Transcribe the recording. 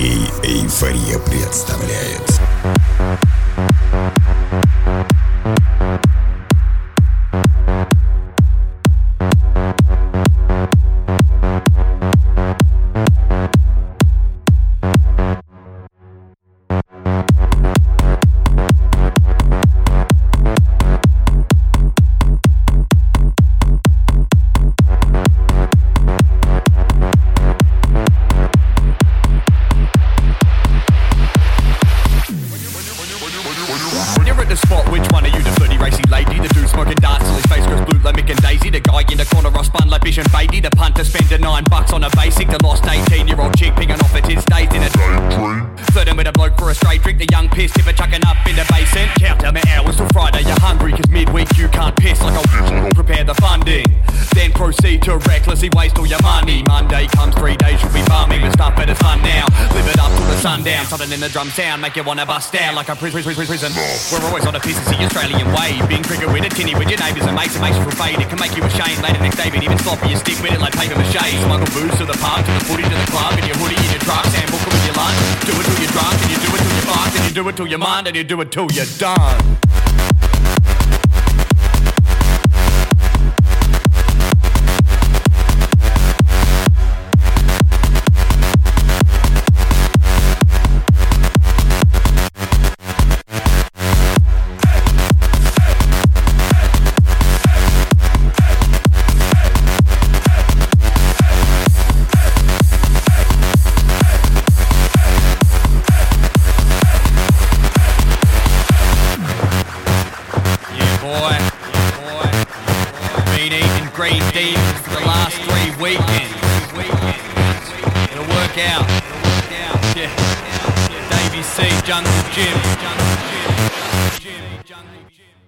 Диджей Эйфория представляет. You're at the spot, which one are you, the flirty racy lady? The dude smoking darts till his face goes blue like Mick and Daisy. The guy in the corner I spun like Bish and Beatty. The punter spending $9 on a basic. The lost 18-year-old chick picking off at his days in a flirting with a bloke for a straight drink. The young piss tipper chucking up in the basin. Count down the hours till Friday, you're hungry cause midweek you can't piss like I'll prepare the funding. Then proceed to recklessly waste all your money. Monday comes, 3 days you'll be bumming. But stuff better fun now. Live it up till the sundown. Something in the drum sound make you wanna bust down like a prison. We're always on the piss, it's the Australian way. Being triggered with a tinny with your neighbours and mates. It makes you feel fade, it can make you ashamed. Later next day, but even sloppy, you stick with it like paper mache. Smuggle booze to the pub, to the footy, to the club. In your hoodie, in your trucks, handbook with your lunch. Do it till you're drunk, and you do it till you're fucked. And you do it till you're mind, and you do it till you're done. Been eating green demons for the last 3 weekends. It'll work out. Yeah. Davey C, Jungle Jim.